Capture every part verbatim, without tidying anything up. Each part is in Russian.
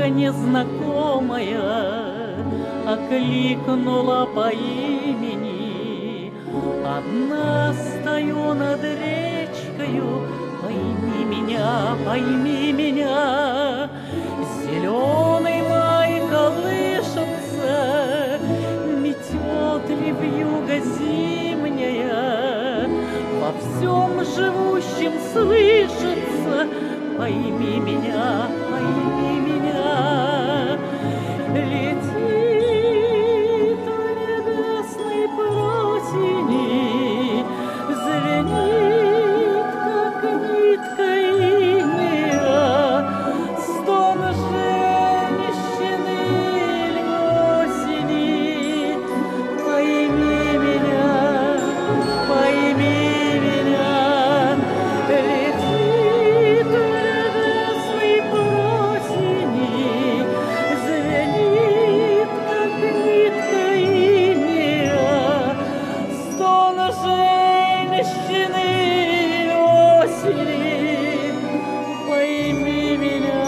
девушка незнакомая окликнула по имени. Одна стою над речкою, пойми меня, пойми меня. Зеленый май колышется, метет ли вьюга зимняя, во всем живущем слышится: пойми меня, пойми меня. Летит в небесной просени, звенит, как нитка иния, стон женщины осени. Пойми меня, пойми меня. Летит в небесной просени, звенит, как нитка иния, стон женщины осени. Пойми меня,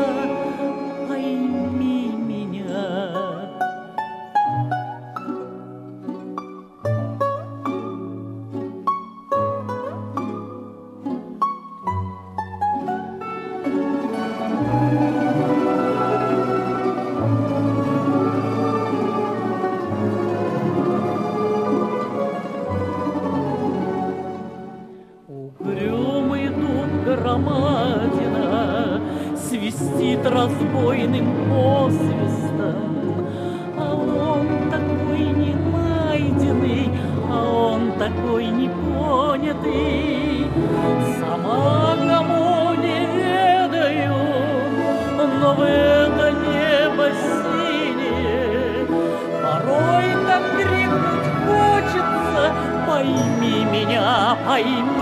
пойми меня. Угрюмый дуб громадина свистит разбойным посвистом, а он такой не найденный, а он такой непонятый. Сама кому не ведаю, но в это небо синее порой так крикнуть хочется: пойми меня, пойми